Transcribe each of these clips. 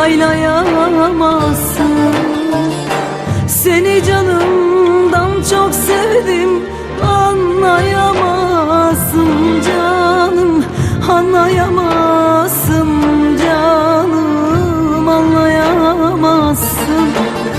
yaylayamazsın. Seni canımdan çok sevdim, anlayamazsın canım, anlayamazsın canım, anlayamazsın.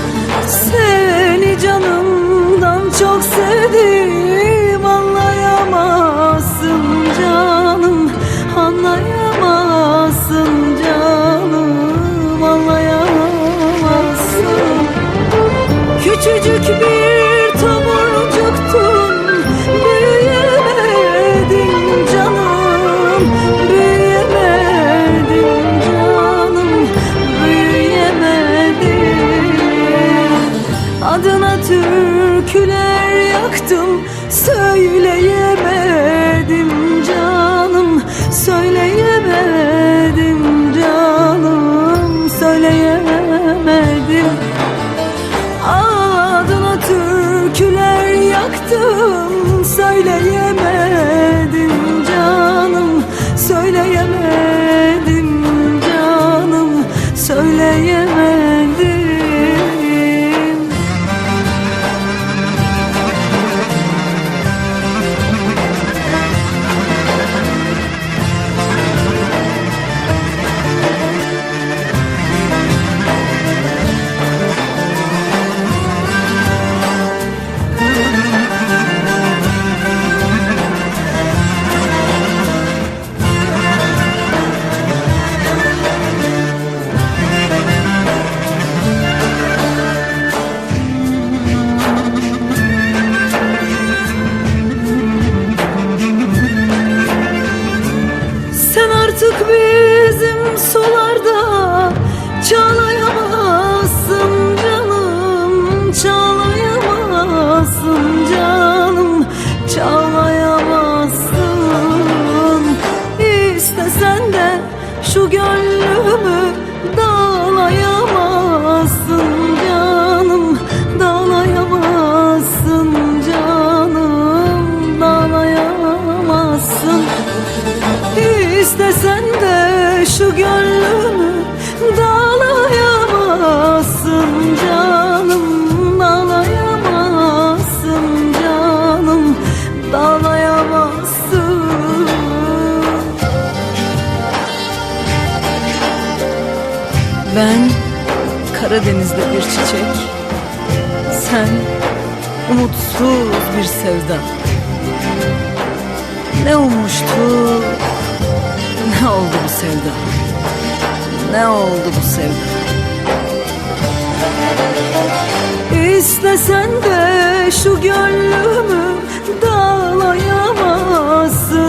Seni canımdan çok sevdim, anlayamazsın canım, anlayamazsın canım, anlayamazsın. Küçücük bir tomurcuktun, büyüyemedin canım, büyüyemedin canım, büyüyemedin. Adına türküler yaktım, söyleyemedim canım, söyleyemedim canım, söyleyemedim. Adına türküler yaktım, söyleyemedim canım, söyleyemedim canım, söyleyemedim. Artık bizim sularda çalayamazsın canım, çalayamazsın canım, çalayamazsın. İstesen de şu gönlümü dağlayamazsın canım, dağlayamazsın canım, dağlayamazsın. İstesen de şu gönlümü dağlayamazsın canım, dağlayamazsın canım, dağlayamazsın. Ben Karadeniz'de bir çiçek, sen umutsuz bir sevda. Ne ummuştuk, ne oldu bu sevda? Ne oldu bu sevda? İstesen de şu gönlümü dağlayamazsın